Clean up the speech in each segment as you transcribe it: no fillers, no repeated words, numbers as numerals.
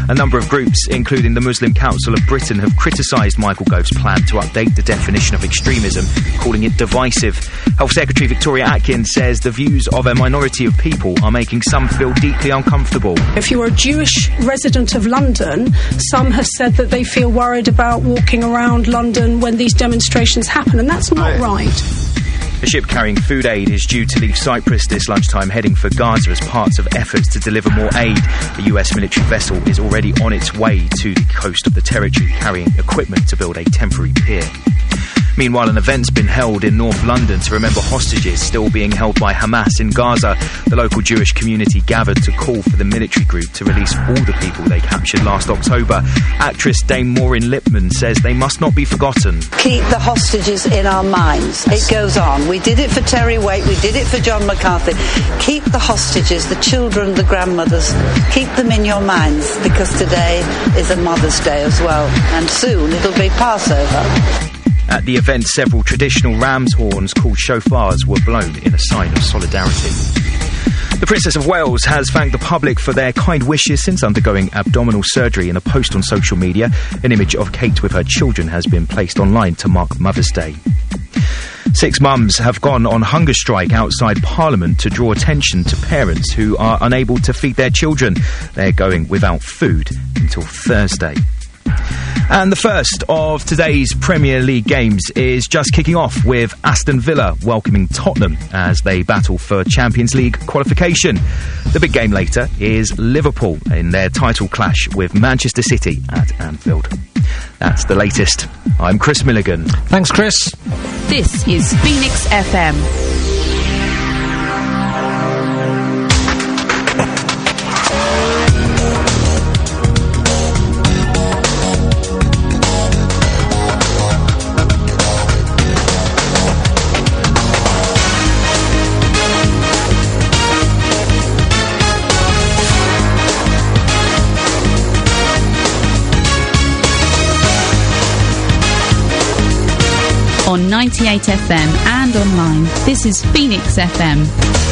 A number of groups, including the Muslim Council of Britain, have criticised Michael Gove's plan to update the definition of extremism, calling it divisive. Health Secretary Victoria Atkins says the views of a minority of people are making some feel deeply uncomfortable. If you're a Jewish resident of London, some have said that they feel worried about walking around London when these demonstrations happen, and that's not right. A ship carrying food aid is due to leave Cyprus this lunchtime, heading for Gaza as part of efforts to deliver more aid. A US military vessel is already on its way to the coast of the territory, carrying equipment to build a temporary pier. Meanwhile, an event's been held in North London to remember hostages still being held by Hamas in Gaza. The local Jewish community gathered to call for the military group to release all the people they captured last October. Actress Dame Maureen Lipman says they must not be forgotten. Keep the hostages in our minds. It goes on. We did it for Terry Waite, we did it for John McCarthy. Keep the hostages, the children, the grandmothers, keep them in your minds, because today is a Mother's Day as well, and soon it'll be Passover. At the event, several traditional ram's horns called shofars were blown in a sign of solidarity. The Princess of Wales has thanked the public for their kind wishes since undergoing abdominal surgery. In a post on social media, an image of Kate with her children has been placed online to mark Mother's Day. 6 mums have gone on hunger strike outside Parliament to draw attention to parents who are unable to feed their children. They're going without food until Thursday. And the first of today's Premier League games is just kicking off with Aston Villa welcoming Tottenham as they battle for Champions League qualification. The big game later is Liverpool in their title clash with Manchester City at Anfield. That's the latest. I'm Chris Milligan. Thanks, Chris. This is Phoenix FM. On 98 FM and online, this is Phoenix FM.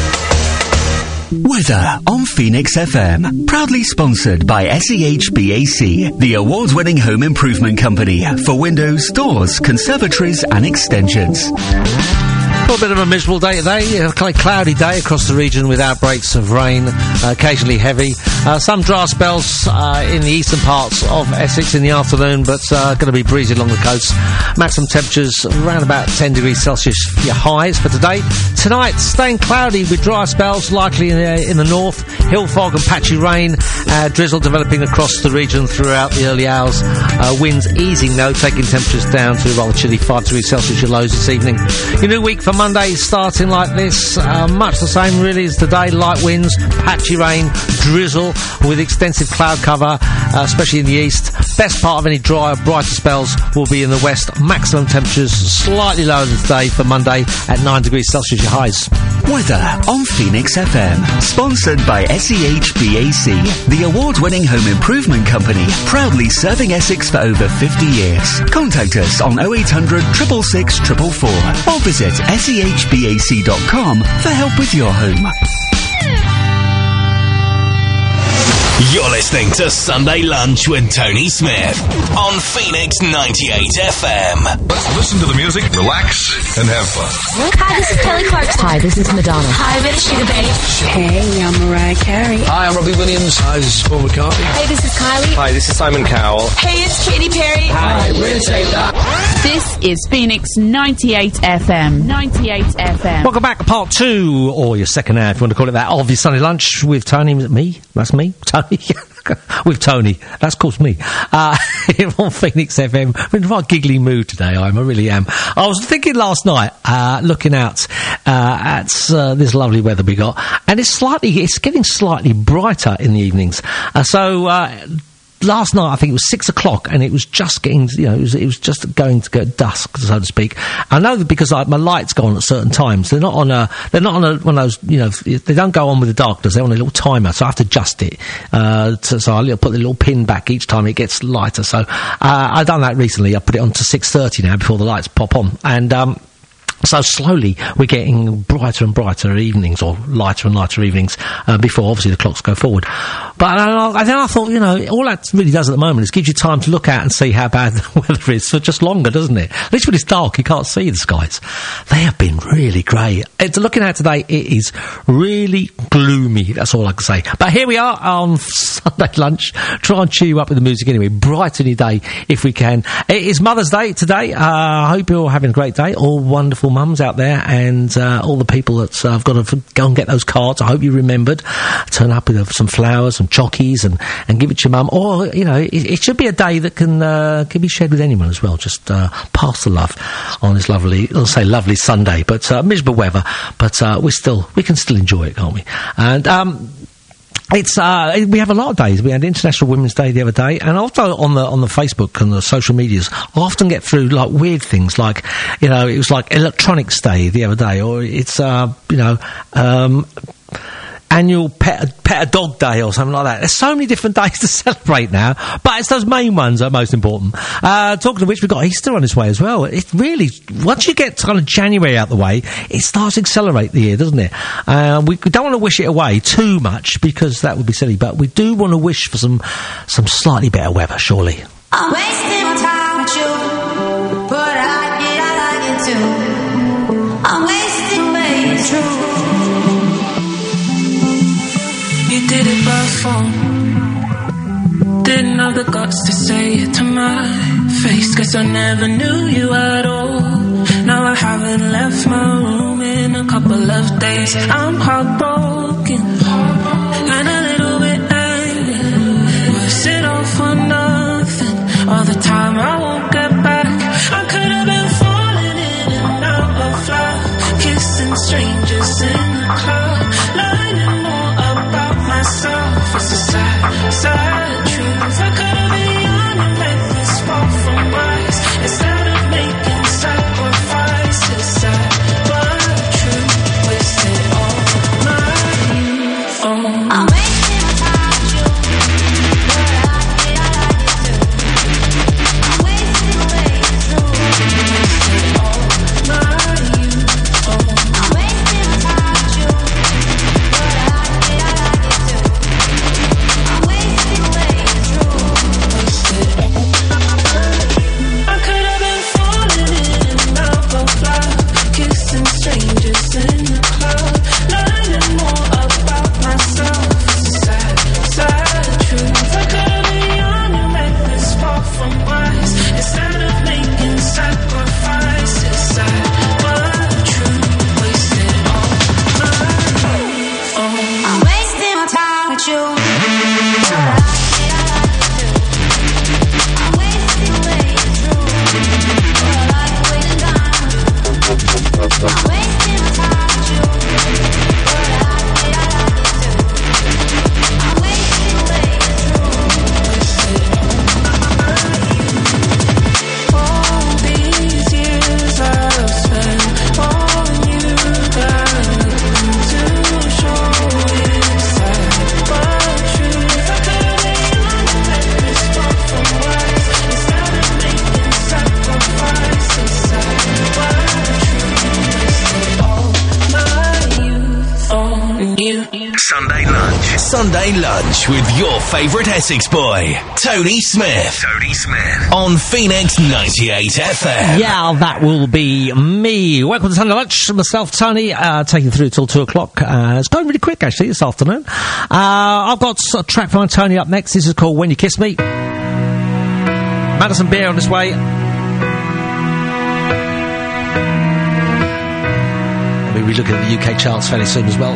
Weather on Phoenix FM. Proudly sponsored by SEHBAC, the award-winning home improvement company for windows, doors, conservatories and extensions. A bit of a miserable day today, a kind of cloudy day across the region with outbreaks of rain, occasionally heavy. Some dry spells in the eastern parts of Essex in the afternoon, but going to be breezy along the coast. Maximum temperatures around about 10 degrees Celsius for your highs for today. Tonight, staying cloudy with dry spells likely in the north, hill fog and patchy rain, drizzle developing across the region throughout the early hours. Winds easing though, taking temperatures down to a rather chilly 5 degrees Celsius your lows this evening. Your new week for Monday starting like this, much the same really as today. Light winds, patchy rain, drizzle with extensive cloud cover, especially in the east. Best part of any dry, brighter spells will be in the west. Maximum temperatures slightly lower than today for Monday at 9 degrees Celsius your highs. Weather on Phoenix FM, sponsored by SEHBAC, the award-winning home improvement company, proudly serving Essex for over 50 years. Contact us on 0800 666 444 or visit SEHBAC.com for help with your home. You're listening to Sunday Lunch with Tony Smith on Phoenix 98 FM. Let's listen to the music, relax, and have fun. Hi, this is Kelly Clarkson. Hi, this is Madonna. Hi, this is Sugar Babe. Hey, I'm Mariah Carey. Hi, I'm Robbie Williams. Hi, this is Paul McCartney. Hey, this is Kylie. Hi, this is Simon Cowell. Hey, it's Katy Perry. Hi, we're Take That. This is Phoenix 98 FM. 98 FM. Welcome back to part 2, or your second hour if you want to call it that, of your Sunday Lunch with Tony. Me? That's me? Tony? With Tony. That's of course me. Here on Phoenix FM. I'm in a right giggly mood today, I really am. I was thinking last night, looking out at this lovely weather we got, and it's getting slightly brighter in the evenings. Last night, I think it was 6 o'clock, and it was just getting, it was just going to get dusk, so to speak. I know that because my lights go on at certain times. They're not on one of those, they don't go on with the darkness. They're on a little timer, so I have to adjust it. So I put the little pin back each time it gets lighter. So, I've done that recently. I put it on to 6:30 now before the lights pop on. And, so slowly we're getting brighter and brighter evenings, or lighter and lighter evenings, before obviously the clocks go forward. But then I thought, you know, all that really does at the moment is gives you time to look out and see how bad the weather is for just longer, doesn't it? At least when it's dark, you can't see the skies. They have been really grey. Looking at today, it is really gloomy. That's all I can say. But here we are on Sunday lunch. Try and cheer you up with the music anyway. Brighten your day if we can. It is Mother's Day today. I hope you're all having a great day. All wonderful mums out there, and all the people that have got to go and get those cards. I hope you remembered. Turn up with some flowers, some chockies, and give it to your mum. Or, you know, it should be a day that can be shared with anyone as well. Just pass the love on this lovely, I'll say lovely Sunday, but miserable weather. But we can still enjoy it, can't we? And we have a lot of days. We had International Women's Day the other day, and also on the Facebook and the social medias, I often get through like weird things, like, you know, it was like Electronics Day the other day, or it's annual pet a dog day or something like that. There's so many different days to celebrate now, but it's those main ones that are most important. Talking of which, we've got Easter on its way as well. It really, once you get kind of January out the way, it starts to accelerate the year, doesn't it? We don't want to wish it away too much, because that would be silly, but we do want to wish for some slightly better weather, surely. I'm wasting my time with you, but I like it too. I'm wasting away, it's true. You did it by phone. Didn't have the guts to say it to my face. Guess I never knew you at all. Now I haven't left my room in a couple of days. I'm heartbroken and a little bit angry. Was it all for nothing? All the time I won't get back. I could have been falling in and out of love, kissing strangers in the club, learning more about myself. It's a sad, sad truth. I could be young and make this far from wise, instead of making sacrifices. Sad but true. Wasted all my youth on. I'm wasting my time with you, but I like it too. I'm wasting away the truth. Wasted all my youth on. I'm wasting my time with you, but I like it too. I'm wasting away the truth. Wasted. I could have been falling in and out of love, kissing strangers in the club, learning more about myself. It's a sad, sad truth. I could be young and reckless, far from wise, instead of making sacrifices. Sad but true. Wasted all my youth on. I'm wasting my time with you. I'm wasting away the truth. But I like waiting down. I'm wasting my time with you, but I like it too. I'm wasting away the truth. All these years I've spent on you, got nothing to show. It's sad but true. I could be young and reckless, far from wise, instead of making sacrifices. Sad but true. Wasted all my youth on you. Sunday lunch with your favourite Essex boy, Tony Smith. On Phoenix 98 FM. Yeah, that will be me. Welcome to Sunday Lunch. Myself, Tony, taking you through till 2 o'clock. It's going really quick, actually, this afternoon. I've got a track from Tony up next. This is called When You Kiss Me. Madison Beer on this way. We'll be looking at the UK charts fairly soon as well.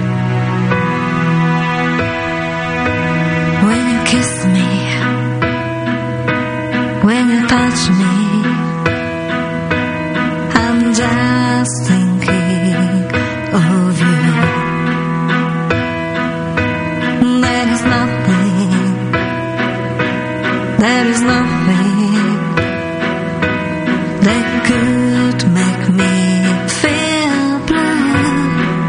When you kiss me, when you touch me, I'm just thinking of you. There is nothing that could make me feel blue.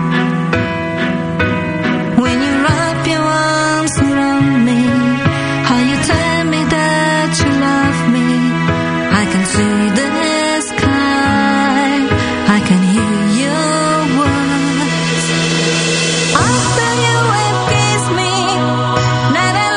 When you wrap your arms around me, how you tell me that you love me, I can see the sky, I can hear your words. After you have kissed me, then I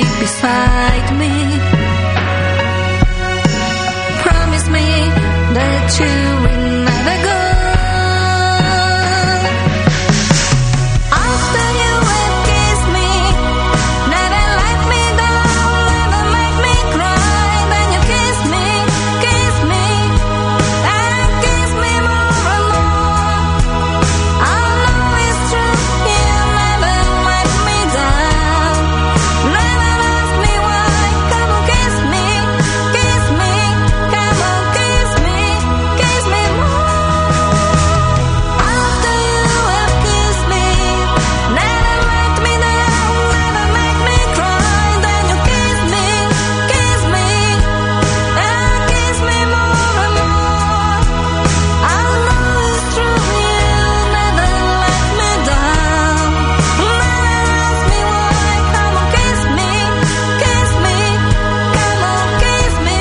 beside me. Promise me that you will never go. After you have kissed me, never let me down, never make me cry. Then you kiss me, and kiss me more and more. I know it's true, you never let me down. Never ask me why, come on kiss me, come on kiss me more. After you have kissed me, never let me down, never make me cry. Then you kiss me, and kiss me more and more. I know it's true, you never let me down. Never ask me why, come on kiss me, come on kiss me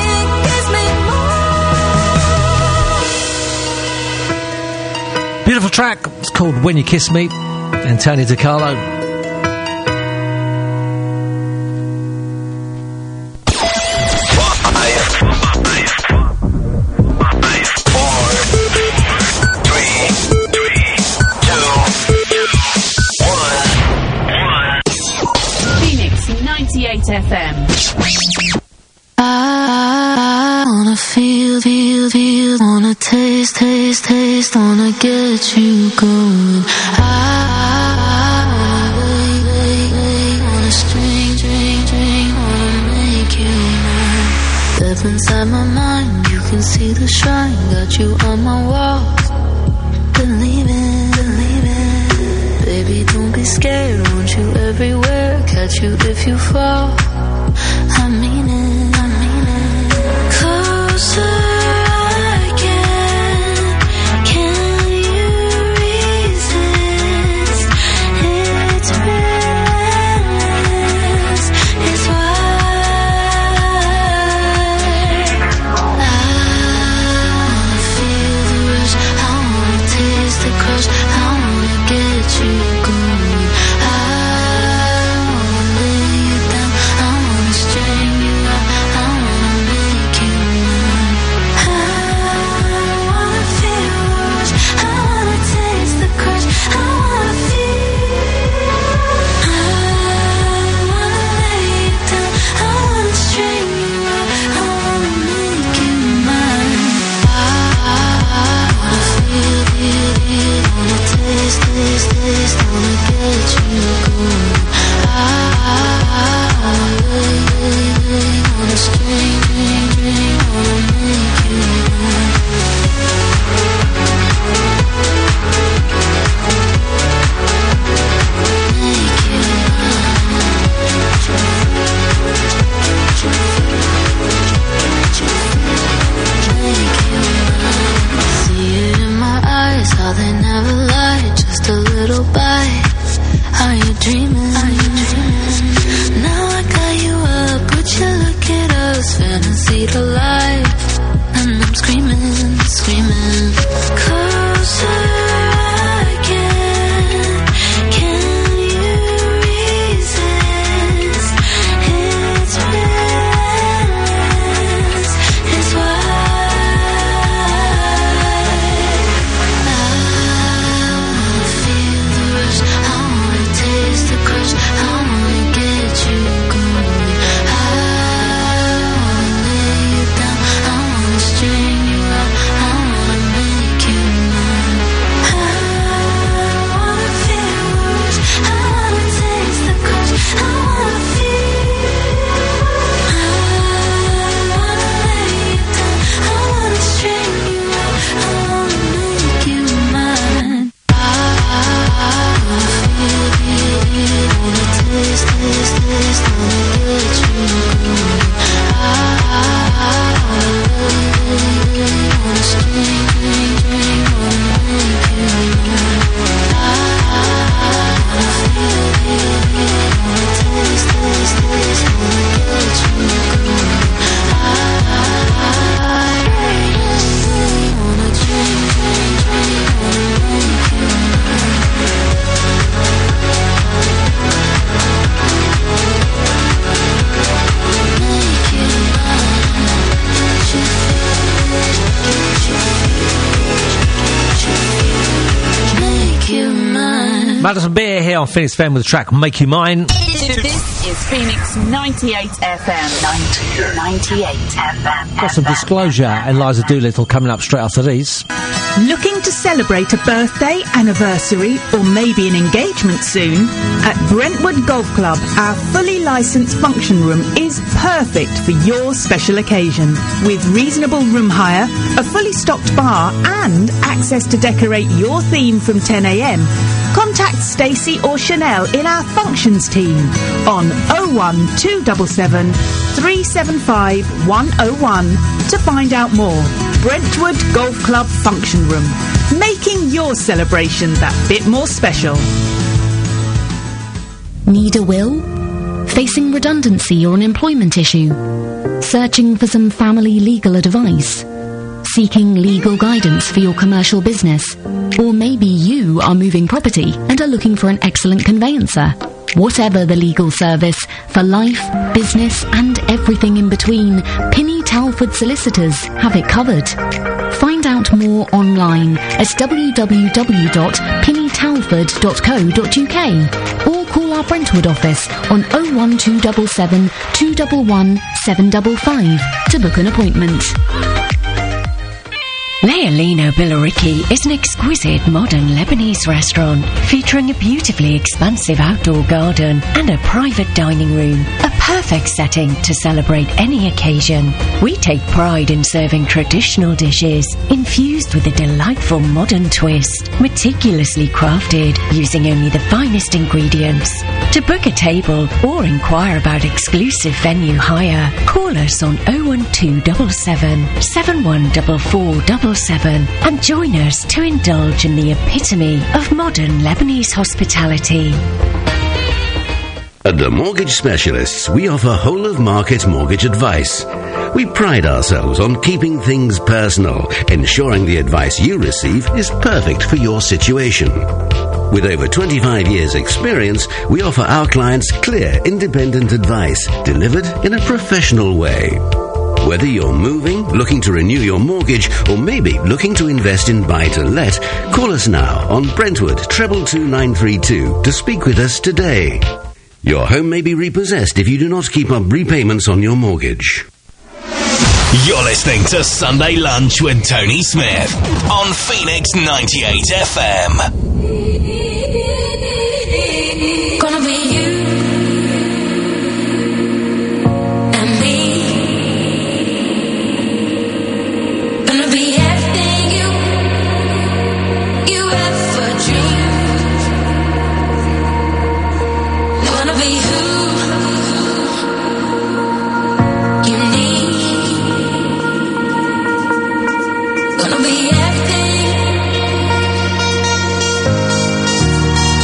more. Beautiful track. It's called When You Kiss Me. Antonio DiCarlo. Phoenix 98 FM. I wanna feel, wanna taste, wanna get you going. I wanna string, wanna make you mine. Step inside my mind, you can see the shrine. Got you on my wall. Believe it. Baby, don't be scared, want you everywhere. Catch you if you fall. I mean it. Closer I can you resist? It's endless, it's wide. I wanna feel the rush, I wanna taste the crush, I wanna get you going. I wanna lay you down, I wanna string you Madison Beer here on Phoenix FM with the track Make You Mine. This is Phoenix 98 FM. 98 FM. Got some Disclosure and Liza Doolittle coming up straight after these. Looking to celebrate a birthday, anniversary, or maybe an engagement soon? At Brentwood Golf Club, our fully licensed function room is perfect for your special occasion. With reasonable room hire, a fully stocked bar, and access to decorate your theme from 10 a.m, contact Stacey or Chanel in our functions team on 01277 375 101 to find out more. Brentwood Golf Club Function Room, making your celebration that bit more special. Need a will? Facing redundancy or an employment issue? Searching for some family legal advice? Seeking legal guidance for your commercial business? Or maybe you are moving property and are looking for an excellent conveyancer. Whatever the legal service, for life, business and everything in between, Pinny Talford Solicitors have it covered. Find out more online at www.pinnytalford.co.uk or call our Brentwood office on 01277 211 755 to book an appointment. Leolino Billericay is an exquisite modern Lebanese restaurant featuring a beautifully expansive outdoor garden and a private dining room, a perfect setting to celebrate any occasion. We take pride in serving traditional dishes infused with a delightful modern twist, meticulously crafted using only the finest ingredients. To book a table or inquire about exclusive venue hire, call us on 01277 714477 and join us to indulge in the epitome of modern Lebanese hospitality. At the Mortgage Specialists, we offer whole-of-market mortgage advice. We pride ourselves on keeping things personal, ensuring the advice you receive is perfect for your situation. With over 25 years' experience, we offer our clients clear, independent advice delivered in a professional way. Whether you're moving, looking to renew your mortgage, or maybe looking to invest in buy-to-let, call us now on Brentwood 222 to speak with us today. Your home may be repossessed if you do not keep up repayments on your mortgage. You're listening to Sunday Lunch with Tony Smith on Phoenix 98 FM. Gonna be you and me. Gonna be everything you ever dreamed. Gonna be who you need. Gonna be everything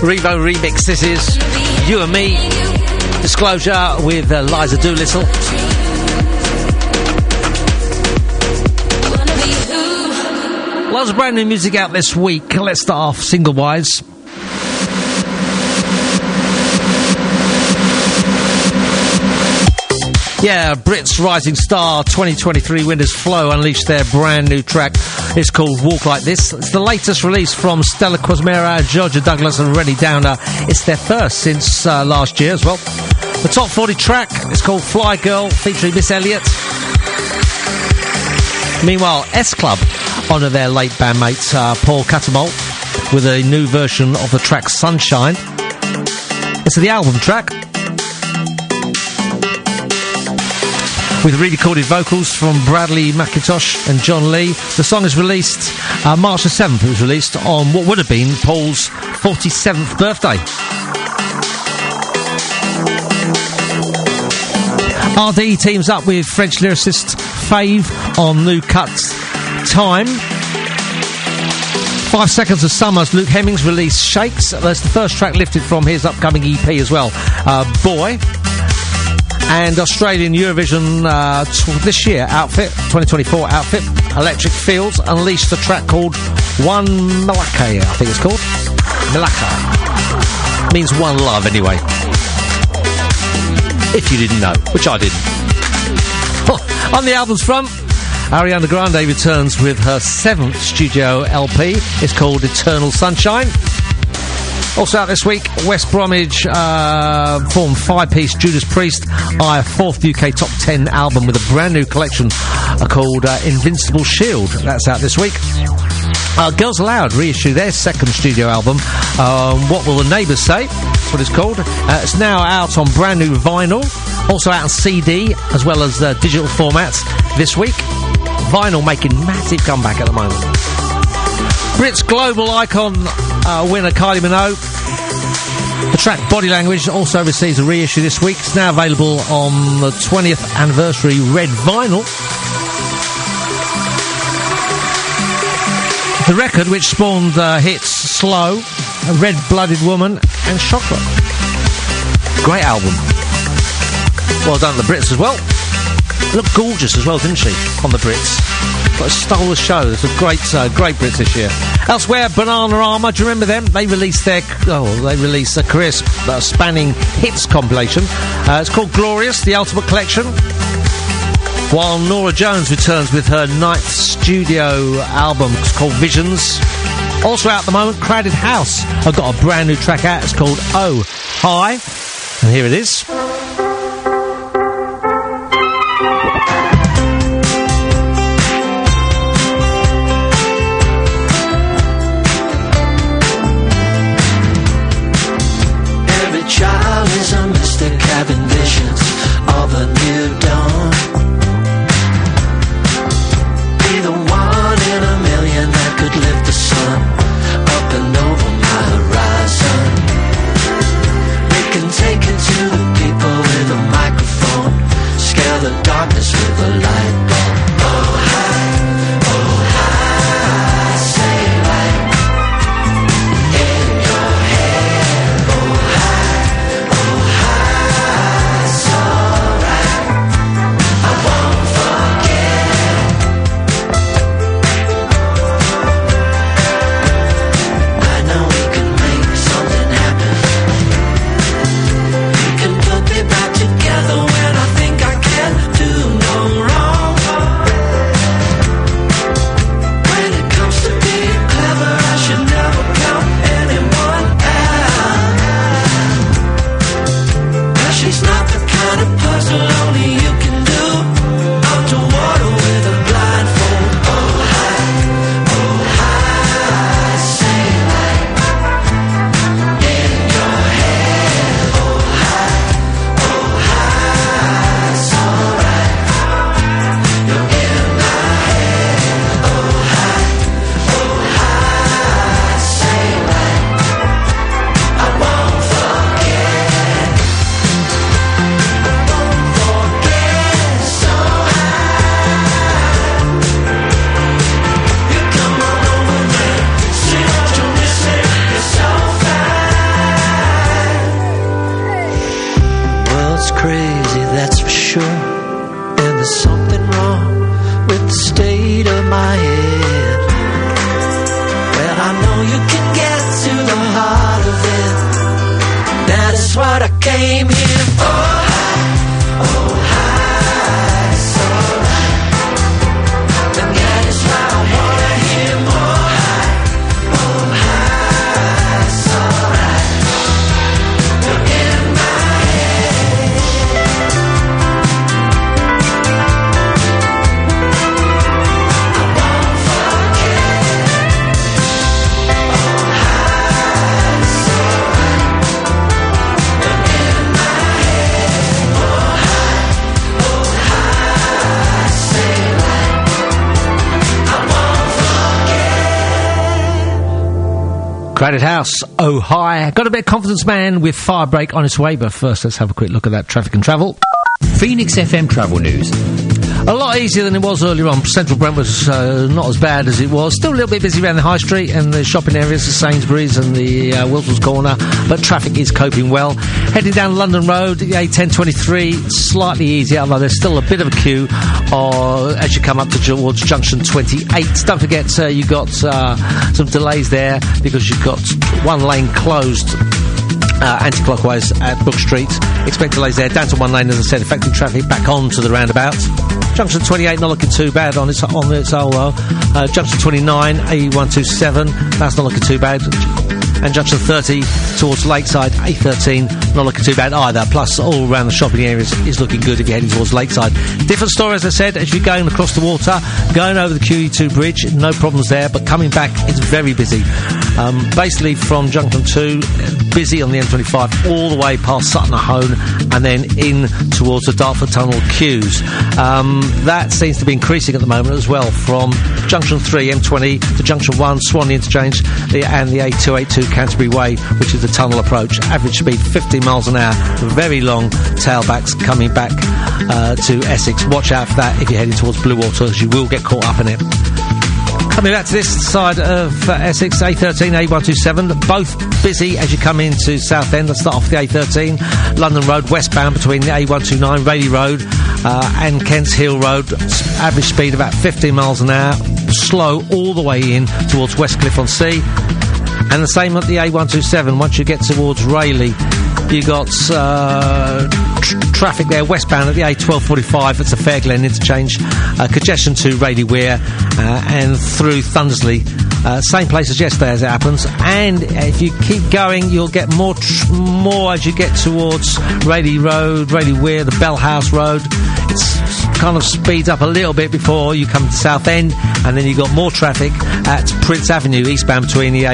Revo remix, this is You and Me. Disclosure with Liza Doolittle. Lots of brand new music out this week. Let's start off single-wise. Yeah, Brits Rising Star 2023 winners Flow unleashed their brand new track. It's called Walk Like This. It's the latest release from Stella Quasmera, Georgia Douglas and Rennie Downer. It's their first since last year as well. The top 40 track is called Fly Girl, featuring Miss Elliott. Meanwhile, S Club honour their late bandmate Paul Catamol with a new version of the track Sunshine. It's the album track, with re-recorded vocals from Bradley McIntosh and John Lee. The song is released March the 7th. It was released on what would have been Paul's 47th birthday. RD teams up with French lyricist Fave on new cuts Time. 5 Seconds of Summer's Luke Hemmings released Shakes. That's the first track lifted from his upcoming EP as well, Boy. And Australian Eurovision this year outfit, 2024 outfit, Electric Fields, unleashed a track called One Malaka, I think it's called. Malaka. Means one love, anyway. If you didn't know, which I didn't. On the album's front, Ariana Grande returns with her 7th studio LP. It's called Eternal Sunshine. Also out this week, West Bromwich formed 5-piece Judas Priest, a 4th UK top 10 album with a brand new collection called Invincible Shield. That's out this week. Girls Aloud reissue their 2nd studio album, What Will the Neighbours Say? That's what it's called. It's now out on brand new vinyl, also out on CD, as well as digital formats this week. Vinyl making massive comeback at the moment. Brits Global Icon winner Kylie Minogue. The track Body Language also receives a reissue this week. It's now available on the 20th anniversary red vinyl. The record, which spawned hits Slow, Red Blooded Woman and Chocolate. Great album. Well done to the Brits as well. Looked gorgeous as well, didn't she, on the Brits? But stole the show. There's a great Brits this year. Elsewhere, Bananarama, do you remember them? They released a career spanning hits compilation. It's called Glorious, the Ultimate Collection. While Nora Jones returns with her 9th studio album called Visions. Also out at the moment, Crowded House have got a brand new track out. It's called Oh Hi. And here it is. Child is a mystic having visions of a new dawn. Be the one in a million that could lift the sun up and over my horizon. We can take it to the deep my head. Well, I know you can get to the heart of it. That is what I came here for. Oh, high, so right. And that is why I wanna hear more. Oh, high, so right. You're in my head. I won't forget. Oh, high, so right. You're in my head. Oh, high, say right. I won't forget. Crowded House, oh hi. Got a bit of Confidence Man with Firebreak on its way, but first let's have a quick look at that traffic and travel. Phoenix FM travel news. A lot easier than it was earlier on. Central Brent was not as bad as it was. Still a little bit busy around the high street and the shopping areas, the Sainsbury's and the Wilson's Corner, but traffic is coping well. Heading down London Road, the A1023, slightly easier, although there's still a bit of a queue as you come up towards junction 28. Don't forget you've got some delays there because you've got one lane closed anti-clockwise at Brook Street. Expect delays there, down to one lane, as I said, affecting traffic back on to the roundabout. Junction 28 not looking too bad on its whole though. Junction 29 A127, that's not looking too bad. And junction 30 towards Lakeside A13 not looking too bad either. Plus all around the shopping areas is looking good if you're heading towards Lakeside. Different story, as I said, as you're going across the water, going over the QE2 bridge, no problems there, but coming back it's very busy. Basically from junction 2, busy on the M25 all the way past Sutton-on-Hone and then in towards the Dartford Tunnel queues. That seems to be increasing at the moment as well, from junction 3 M20 to junction 1 Swanley Interchange and the A282 Canterbury Way, which is the tunnel approach. Average speed 50 miles an hour, very long tailbacks coming back to Essex. Watch out for that if you're heading towards Bluewater, as you will get caught up in it. Coming back to this side of Essex, A13, A127, both busy as you come into Southend. Let's start off the A13, London Road, westbound between the A129, Rayleigh Road and Kent's Hill Road. Average speed about 15 miles an hour, slow all the way in towards Westcliff-on-Sea. And the same at the A127, once you get towards Rayleigh, you got traffic there westbound at the A1245, it's a Fairglen interchange, congestion to Rayleigh Weir and through Thundersley, same place as yesterday as it happens. And if you keep going, you'll get more as you get towards Rayleigh Road, Rayleigh Weir, the Bell House Road. It's kind of speeds up a little bit before you come to Southend, and then you've got more traffic at Prince Avenue eastbound between the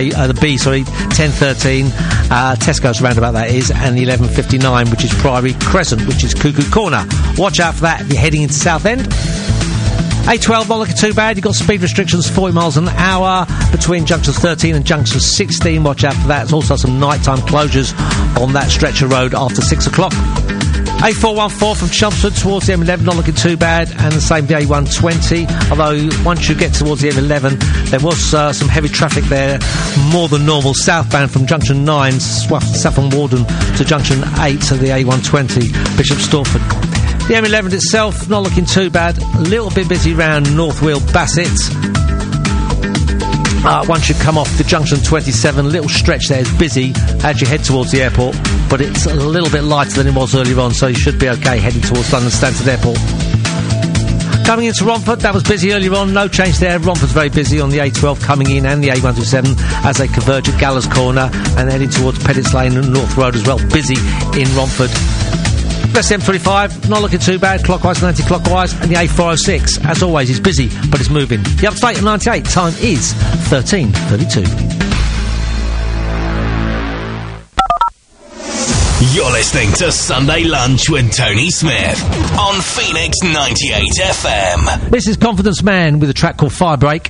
1013 Tesco's roundabout that is, and the 1159, which is Priory Crescent, which is Cuckoo Corner. Watch out for that if you're heading into Southend. A12 not looking too bad. You've got speed restrictions 40 miles an hour between junctions 13 and junction 16. Watch out for that. There's also some nighttime closures on that stretch of road after 6 o'clock. A414 from Chelmsford towards the M11 not looking too bad, and the same the A120, although once you get towards the M11 there was some heavy traffic there, more than normal, southbound from junction 9 Saffron Walden to junction 8 to the A120 Bishop Stortford. The M11 itself not looking too bad, a little bit busy round North Wheel Bassett. Once you come off the junction 27, little stretch there is busy as you head towards the airport, but it's a little bit lighter than it was earlier on, so you should be okay heading towards London Stansted Airport. Coming into Romford, that was busy earlier on, no change there. Romford's very busy on the A12 coming in and the A127 as they converge at Gallows Corner and heading towards Pettit's Lane and North Road as well, busy in Romford. West M25, not looking too bad, clockwise and anti-clockwise, and the A406, as always, is busy, but it's moving. The Upstate at 98, time is 13:32. You're listening to Sunday Lunch with Tony Smith on Phoenix 98 FM. This is Confidence Man with a track called Firebreak.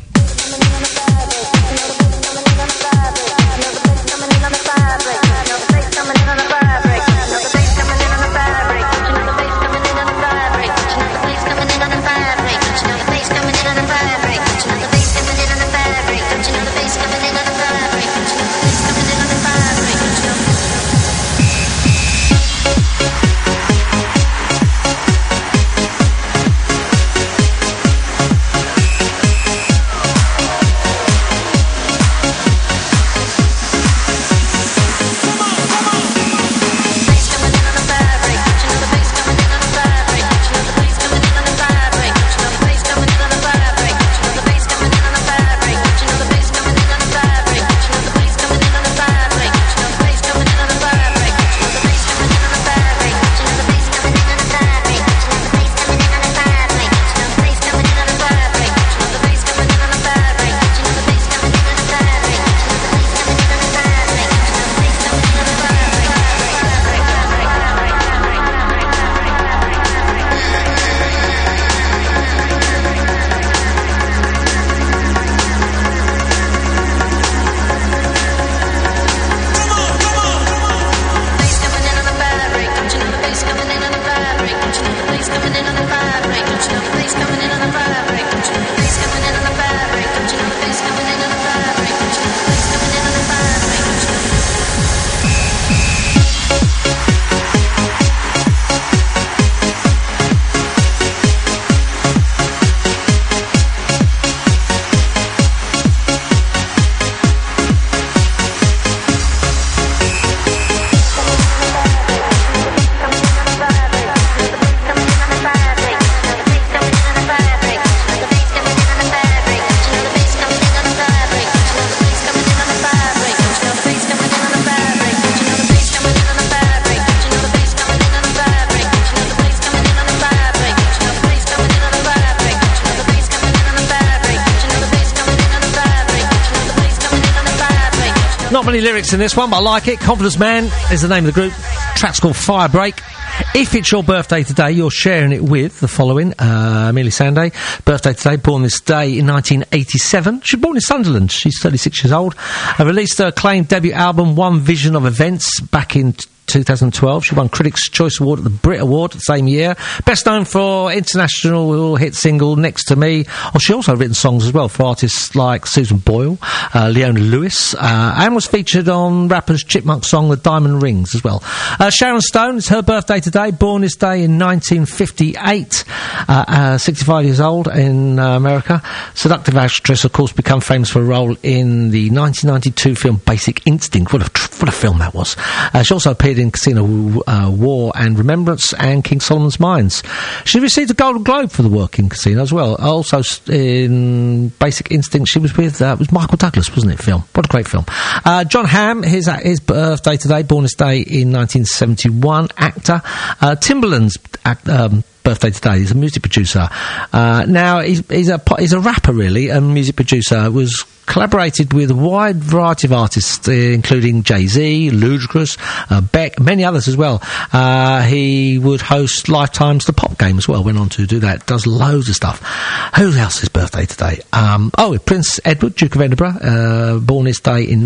Not many lyrics in this one, but I like it. Confidence Man is the name of the group. Track's called Firebreak. If it's your birthday today, you're sharing it with the following. Amelia Sandé, birthday today, born this day in 1987. She was born in Sunderland. She's 36 years old. Released her acclaimed debut album, One Vision of Events, back in 2012. She won Critics' Choice Award at the Brit Award the same year. Best known for international hit single Next to Me. She also written songs as well for artists like Susan Boyle, Leona Lewis, and was featured on rappers Chipmunk song The Diamond Rings as well. Sharon Stone, it's her birthday today, born this day in 1958, 65 years old in America. Seductive actress, of course, become famous for a role in the 1992 film Basic Instinct. What a film that was. She also appeared in Casino War and Remembrance and King Solomon's Mines. She received a Golden Globe for the work in Casino as well. Also in Basic Instinct, she was with it was Michael Douglas, wasn't it? Film. What a great film. John Hamm, his birthday today, born this day in 1971, actor. Timbaland's birthday today. He's a music producer. Now he's a rapper really, and music producer. Was collaborated with a wide variety of artists, including Jay-Z, Ludacris, Beck, many others as well. He would host Lifetime's The Pop Game as well. Went on to do that. Does loads of stuff. Who else's birthday today? Prince Edward, Duke of Edinburgh, born this day in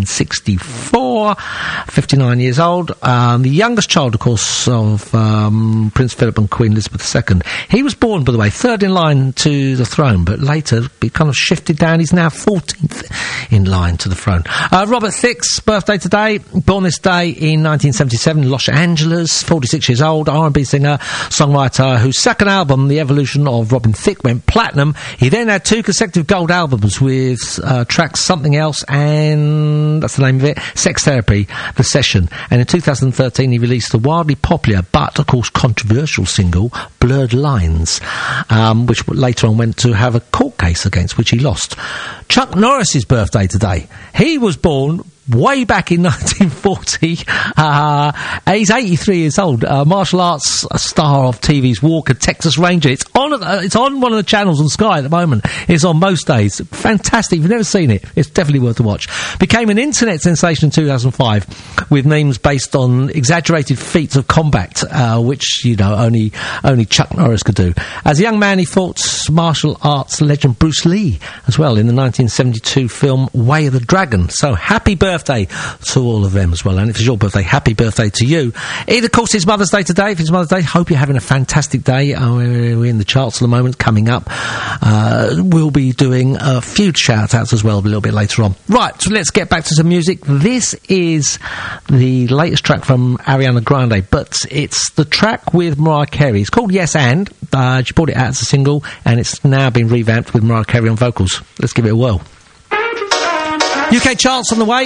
1964, 59 years old. The youngest child, of course, of Prince Philip and Queen Elizabeth II. He was born, by the way, third in line to the throne, but later he kind of shifted down. He's now 14th in line to the throne. Robert Thicke's birthday today, born this day in 1977, Los Angeles, 46 years old, R&B singer, songwriter, whose second album, The Evolution of Robin Thicke, went platinum. He then had 2 consecutive gold albums with tracks Something Else and, that's the name of it, Sex Therapy, The Session. And in 2013 he released the wildly popular but, of course, controversial single, Blurred Lines, which later on went to have a court case against which he lost. Chuck Norris's birthday today. He was born way back in 1940. He's 83 years old. Martial arts star of TV's Walker, Texas Ranger. It's on one of the channels on Sky at the moment. It's on most days. Fantastic. If you've never seen it, it's definitely worth a watch. Became an internet sensation in 2005 with names based on exaggerated feats of combat, which, you know, only Chuck Norris could do. As a young man, he fought martial arts legend Bruce Lee as well in the 1972 film Way of the Dragon. So happy birthday to all of them as well. And if it's your birthday, happy birthday to you. Of course, it's Mother's Day today. If it's Mother's Day, hope you're having a fantastic day. We're in the charts at the moment. Coming up, we'll be doing a few shout-outs as well a little bit later on. Right, so let's get back to some music. This is the latest track from Ariana Grande, but it's the track with Mariah Carey. It's called Yes And. She brought it out as a single, and it's now been revamped with Mariah Carey on vocals. Let's give it a whirl. UK charts on the way.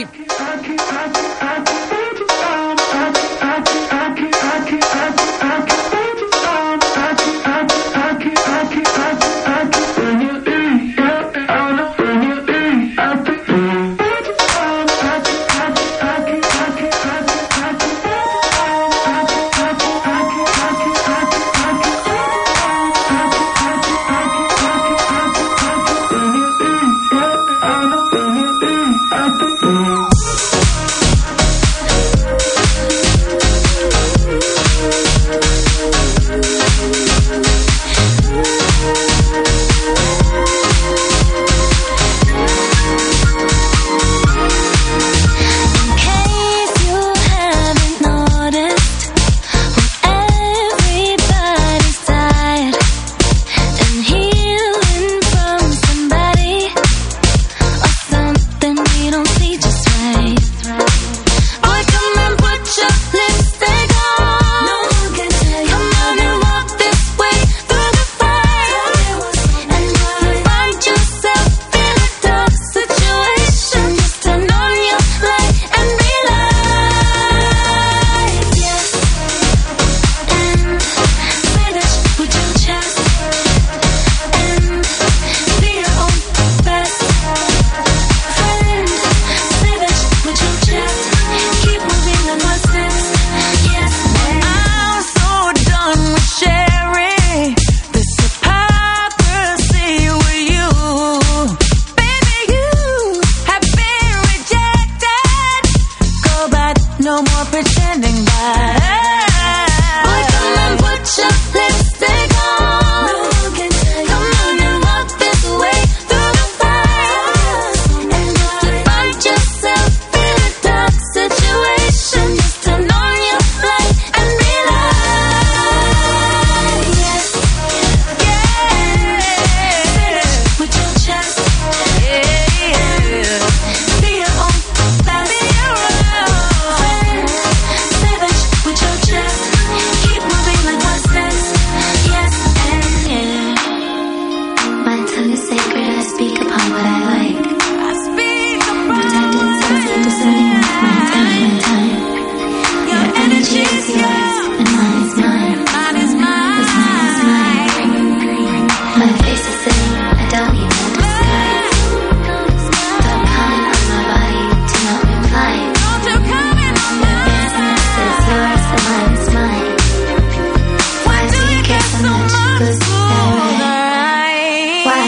what I like. Pretending so discerning with my time. Your energy is yours, and mine is mine. This mine is mine. My face is sitting, I don't need no disguise. Don't comment on my body, do not reply. Your business is yours, and mine is mine. Why do you care so much? 'Cause they're right. Why?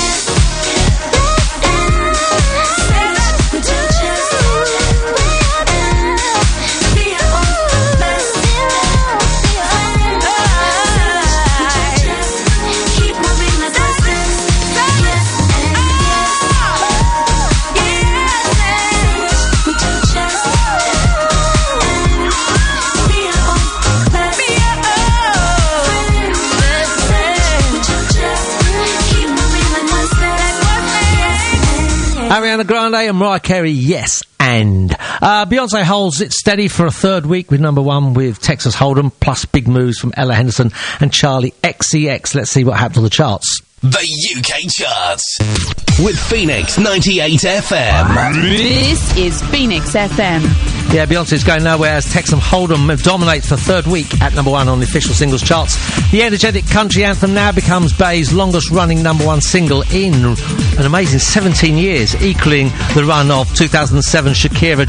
Ariana Grande and Mariah Carey, yes, and Beyonce holds it steady for a third week with number one with Texas Hold'em, plus big moves from Ella Henderson and Charlie XCX. Let's see what happens on the charts. The UK charts with Phoenix 98 FM. This is Phoenix FM. Yeah, Beyonce's going nowhere as Texas Hold'em dominates for the third week at number one on the official singles charts. The energetic country anthem now becomes Bey's longest running number one single in an amazing 17 years, equaling the run of 2007 Shakira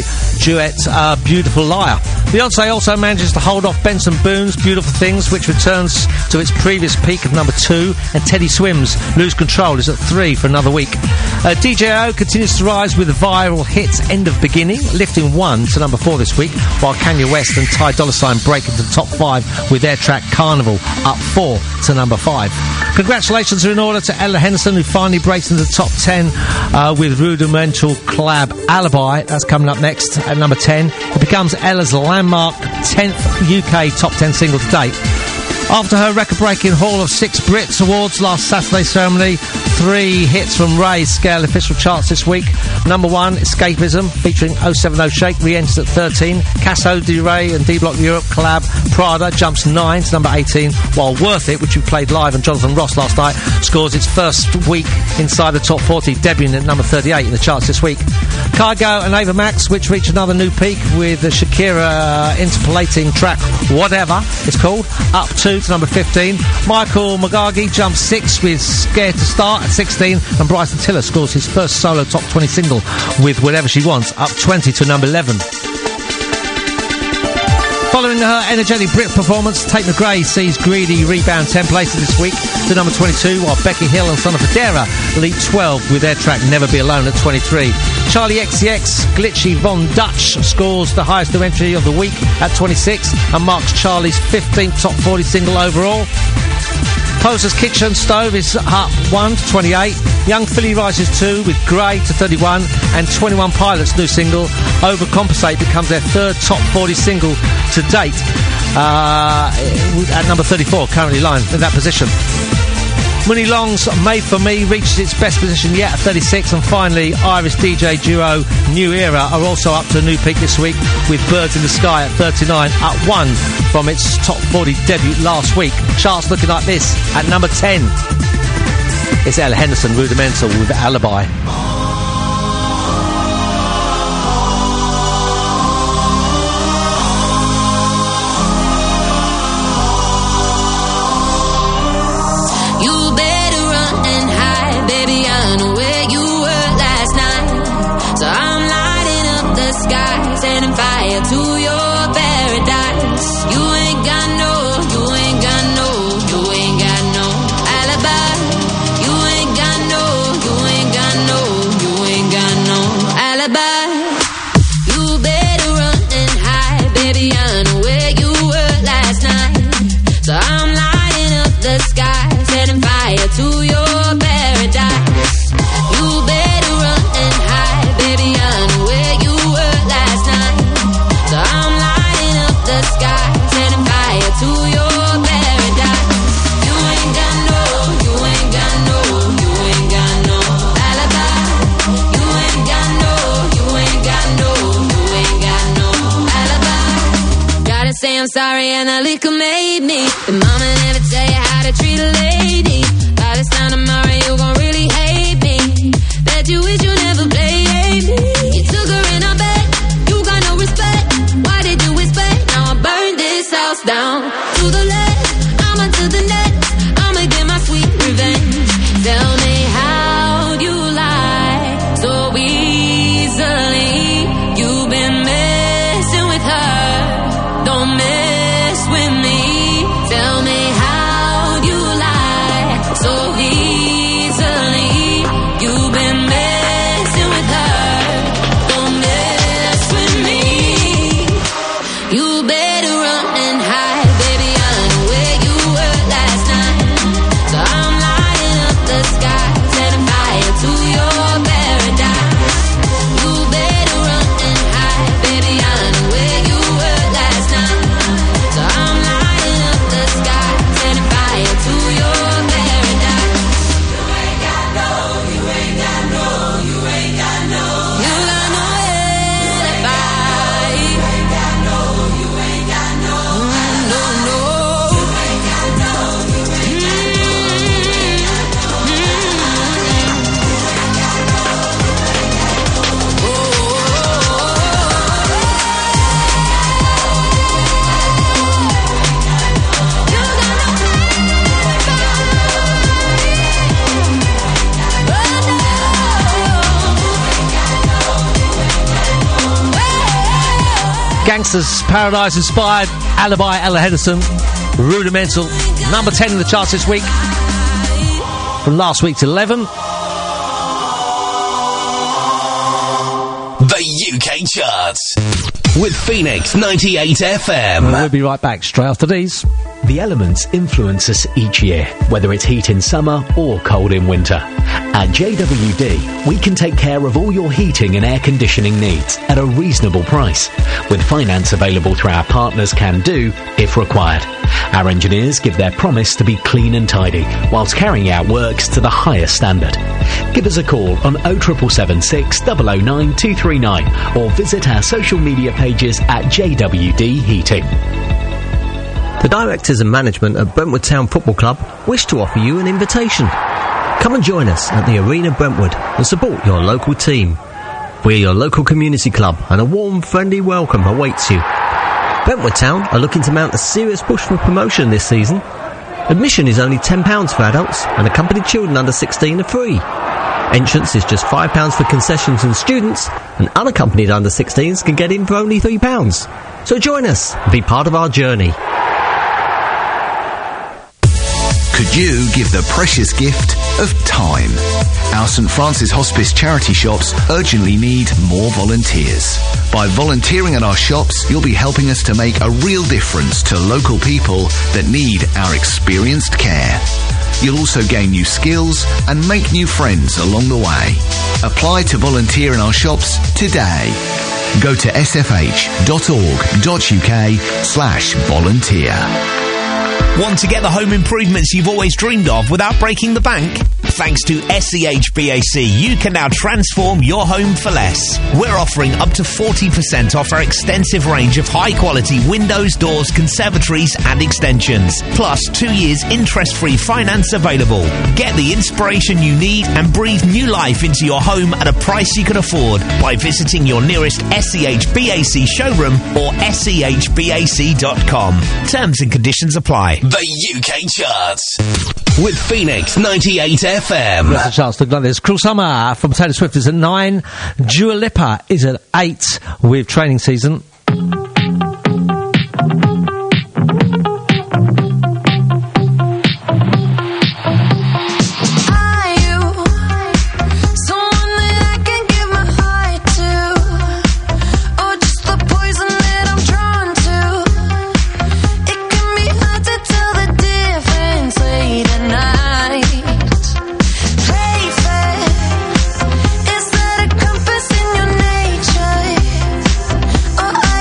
duet Beautiful Liar. Beyonce also manages to hold off Benson Boone's Beautiful Things, which returns to its previous peak of number 2, and Teddy Swims' Lose Control is at 3 for another week. DJO continues to rise with the viral hits End of Beginning, lifting 1 to number 4 this week, while Kanye West and Ty Dolla $ign break into the top 5 with their track Carnival, up 4 to number 5. Congratulations are in order to Ella Henderson, who finally breaks into the top 10 with Rudimental collab Alibi. That's coming up next at number 10. It becomes Ella's landmark 10th UK top 10 single to date. After her record-breaking Hall of Six Brits Awards last Saturday's ceremony, 3 hits from Ray's scale official charts this week. Number 1, Escapism, featuring 070 Shake, re-enters at 13. Casso, D-Ray and D-Block Europe collab Prada jumps 9 to number 18, while Worth It, which we played live on Jonathan Ross last night, scores its first week inside the top 40, debuting at number 38 in the charts this week. Kygo and Ava Max, which reached another new peak with the Shakira interpolating track Whatever, it's called, up 2 to number 15. Michael Magagi jumps 6 with Scared to Start at 16, and Bryson Tiller scores his first solo top 20 single with Whatever She Wants, up 20 to number 11. Following her energetic Brit performance, Tate McRae sees Greedy rebound 10 places this week to number 22, while Becky Hill and Son of Federa leap 12 with their track Never Be Alone at 23. Charlie XCX, Glitchy Von Dutch scores the highest new entry of the week at 26 and marks Charlie's 15th top 40 single overall. Poser's Kitchen Stove is up 1 to 28. Young Philly rises 2 with Grey to 31, and 21 Pilots' new single Overcompensate becomes their third top 40 single to date at number 34, currently lying in that position. Winnie Long's Made For Me reaches its best position yet at 36, and finally Irish DJ duo New Era are also up to a new peak this week with Birds in the Sky at 39, up 1 from its top 40 debut last week. Charts looking like this at number 10. It's Ella Henderson, Rudimental with Alibi. Sorry, and the liquor made me. The mama never tell you how to treat a lady. By this time tomorrow, you gon' really hate me. Bet you wish you never played me. You took her in her bed, you got no respect. Why did you expect? Now I burn this house down. To the left, I'ma to the next. I'ma get my sweet revenge. Tell me how you lie so easily. You've been messing with her, don't mess with me. Tell me how you lie so easily. You've been messing with her, don't mess with me. You better run and hide, baby. I know where you were last night. So I'm lighting up the sky, setting fire to your paradise. You better run and hide, baby. I know where you were last night. So I'm lighting up the sky, setting fire to your paradise. You ain't got no, you ain't got no, you ain't got no. You got no alibi. You ain't got no, you ain't got no. No, no. You ain't got no, you ain't got Gangsters Paradise inspired Alibi, Ella Henderson, Rudimental, number 10 in the charts this week. From last week's 11. The UK charts with Phoenix 98 FM. We'll be right back straight after these. The elements influence us each year, whether it's heat in summer or cold in winter. At JWD, we can take care of all your heating and air conditioning needs at a reasonable price, with finance available through our partners Can Do if required. Our engineers give their promise to be clean and tidy, whilst carrying out works to the highest standard. Give us a call on 07776 009 239 or visit our social media pages at JWD Heating. The directors and management at Brentwood Town Football Club wish to offer you an invitation. Come and join us at the Arena Brentwood and support your local team. We're your local community club and a warm, friendly welcome awaits you. Brentwood Town are looking to mount a serious push for promotion this season. Admission is only £10 for adults and accompanied children under 16 are free. Entrance is just £5 for concessions and students, and unaccompanied under 16s can get in for only £3. So join us and be part of our journey. Could you give the precious gift of time? Our St Francis Hospice charity shops urgently need more volunteers. By volunteering at our shops, you'll be helping us to make a real difference to local people that need our experienced care. You'll also gain new skills and make new friends along the way. Apply to volunteer in our shops today. Go to sfh.org.uk/volunteer. Want to get the home improvements you've always dreamed of without breaking the bank? Thanks to SEHBAC, you can now transform your home for less. We're offering up to 40% off our extensive range of high-quality windows, doors, conservatories and extensions. Plus 2 years interest-free finance available. Get the inspiration you need and breathe new life into your home at a price you can afford by visiting your nearest SEHBAC showroom or SEHBAC.com. Terms and conditions apply. The UK charts with Phoenix 98 FM. That's the charts. Look like this. Cruel Summer from Taylor Swift is at 9. Dua Lipa is at 8 with Training Season. Is that a compass in your nature?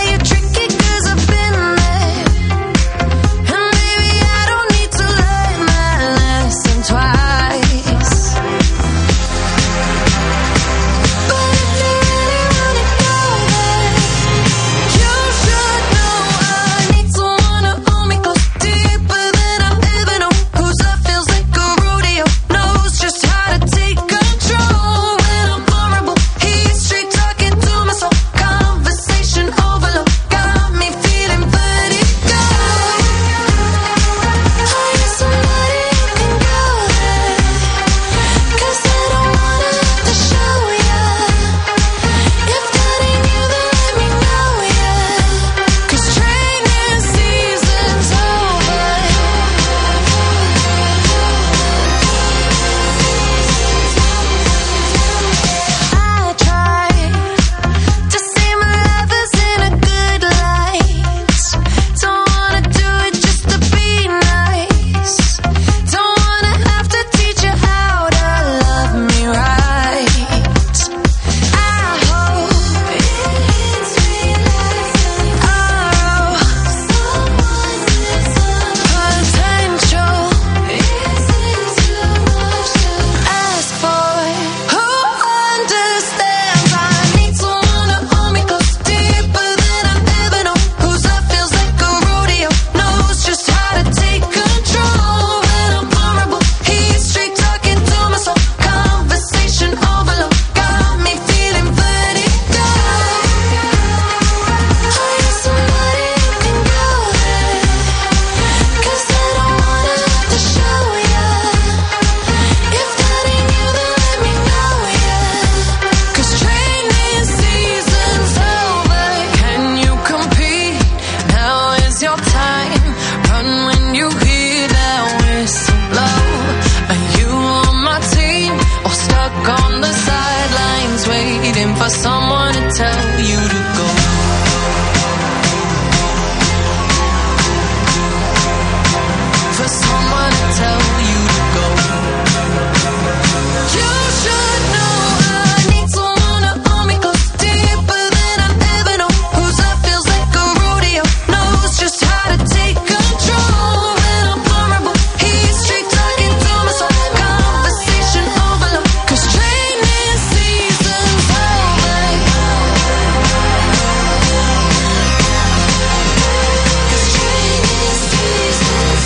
looking for someone to tell you to go. For someone to tell you to go. You should know I need someone to hold me close, deeper than I ever know. Whose love feels like a rodeo, knows just how to take control. When I'm vulnerable, he's straight talking to my soul. Conversation overload, 'cause training season's over. 'Cause training season's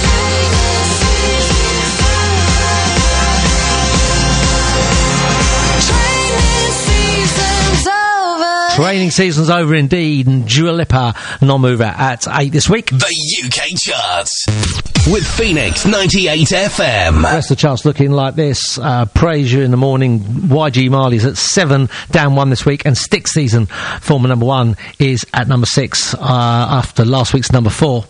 over. Training season's over indeed, and Dua Lipa, non-mover at 8 this week. The UK charts with Phoenix 98 FM. The rest of the charts looking like this. Praise You in the morning. YG Marley's at 7, down 1 this week, and Stick Season, former number 1, is at number 6 after last week's number 4.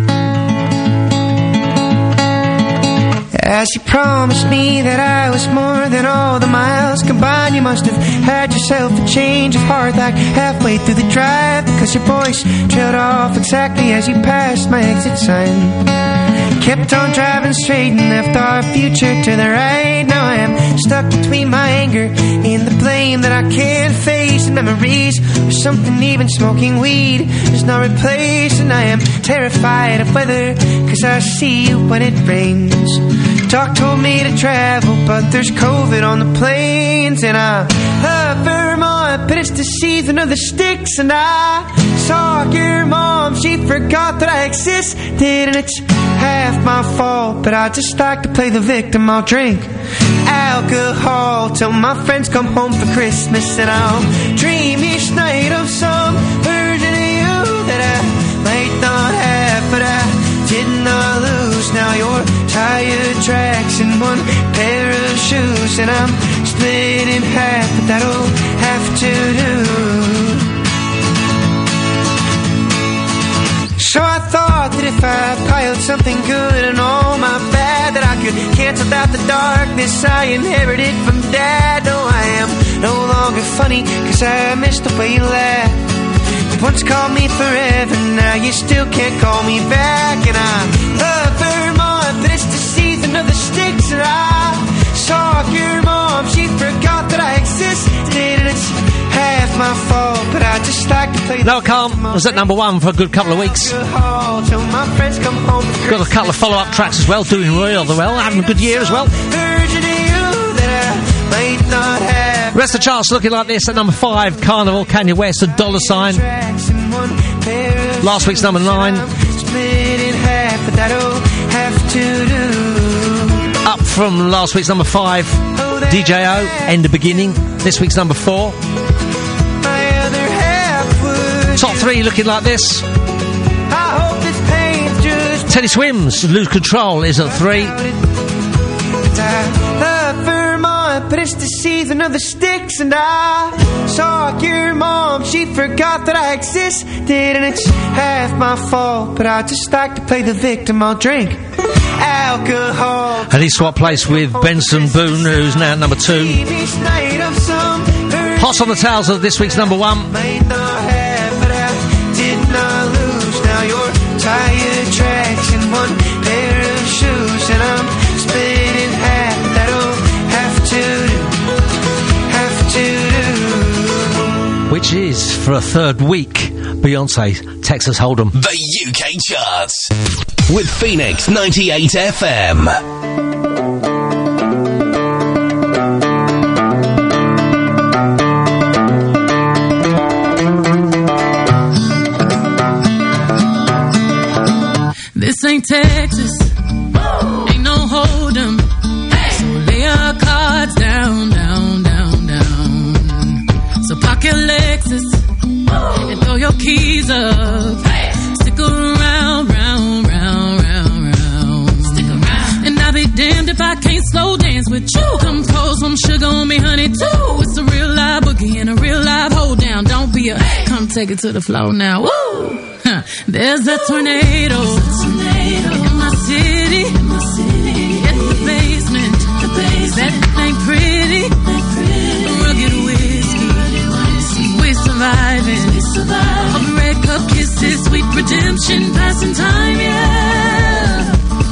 As you promised me that I was more than all the miles combined, you must have had yourself a change of heart like halfway through the drive, because your voice trailed off exactly as you passed my exit sign. Kept on driving straight and left our future to the right. Now I am stuck between my anger and the blame that I can't face, and memories of something even smoking weed is not replaced. And I am terrified of weather, 'cause I see you when it rains. Doc told me to travel, but there's COVID on the planes. And I love Vermont, but it's the season of the sticks. And I saw your mom, she forgot that I existed. And it's half my fault, but I just like to play the victim. I'll drink alcohol till my friends come home for Christmas. And I'll dream each night of some version of you that I might not have, but I did not lose. Now you're tire tracks and one pair of shoes, and I'm split in half, but that'll have to do. So I thought that if I piled something good and all my bad, that I could cancel out the darkness I inherited from Dad. No, I am no longer funny, 'cause I missed the way you laughed. You once called me forever, now you still can't call me back. And I love Vermont, but it's the season of the sticks. And I saw your mom, she forgot that I existed. And it's half my fault, but I just like to play. Noah Calm was at number 1 for a good couple of weeks. Got a couple of follow-up tracks as well, doing really well, having a good year as well. Rest of the charts looking like this. At number 5, Carnival, Kanye West and Dollar Sign. Last week's number 9. Up from last week's number 5, DJO, End of Beginning. This week's number 4. Top 3 looking like this. Teddy Swims, Lose Control, is at 3. But it's the season of the sticks. And I saw your mom, she forgot that I existed. And it's half my fault, but I just like to play the victim. I'll drink alcohol. And he swapped place with Benson Boone, who's now at number 2. Hot on the tails of this week's number 1. Now you're tired tracks and one pair of shoes, and I'm split in half. That'll have to do. Which is, for a third week, Beyonce, Texas Hold'em. The UK charts with Phoenix 98 FM. This ain't Texas, ain't no hold'em. So lay your cards down, down, down, down. So park your Lexus and throw your keys up. Stick around, round, round, round, round. Stick around. And I'll be damned if I can't slow dance with you. Come pour some sugar on me, honey, too. It's a real live boogie and a real live hold down. Don't be a come take it to the floor now. Woo! There's a tornado in my city, in the basement. That ain't pretty. Rugged whiskey consumption, passing time, yeah.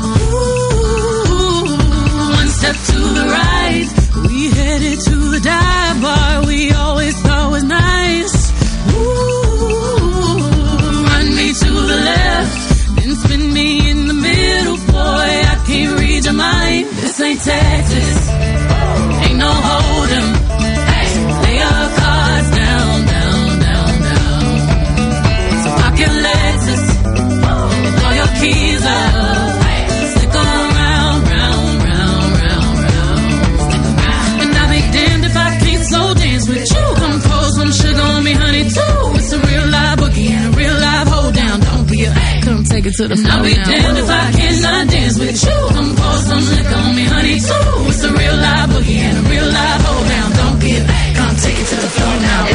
Ooh, one step to the right, we headed to the dive bar we always thought was nice. Ooh, run me to the left, then spin me in the middle, boy, I can't read your mind. This ain't Texas, ain't no hold'em. Lay your cards down, down, down, down. So park your Lexus and throw your keys up. Stick around, round, round, round, round. Stick around. And I'll be damned if I can't slow dance with you. Come pour some sugar on me, honey, too. It's a real live boogie and a real live hold down. Don't be a come take it to the floor. I'll be damned if I cannot dance with you. Come pour some liquor on me, honey, too. It's a real live boogie and a real live hold down. Don't be a come take it to the floor now.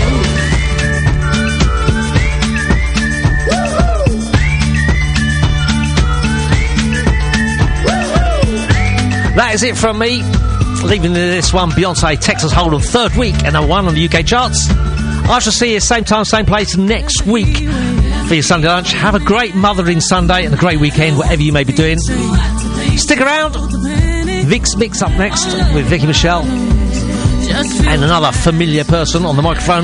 That is it from me. Leaving this one, Beyonce, Texas Hold'em, third week and a one on the UK charts. I shall see you same time, same place next week for your Sunday lunch. Have a great Mothering Sunday and a great weekend, whatever you may be doing. Stick around. Vic's Mix up next with Vicky Michelle and another familiar person on the microphone.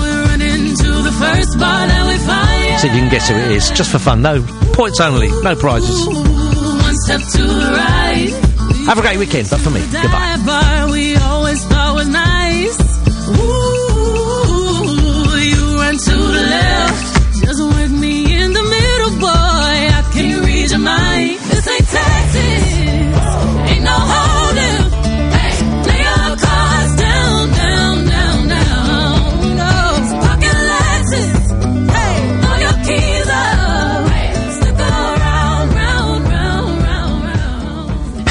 See if you can guess who it is, just for fun. No points only, no prizes. One step to the right. Have a great weekend, but for me, goodbye. Bar we always thought was nice. Ooh, you run to the left, just with me in the middle, boy. I can't read your mind. This ain't Texas, ain't no hold'em. Hey, lay your cards down, down, down, down. No, so park your Lexus, hey, throw your keys up. Stick around, round, round, round, round.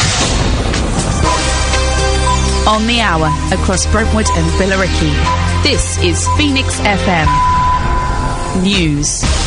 On the hour, across Brentwood and Billericay, this is Phoenix FM News.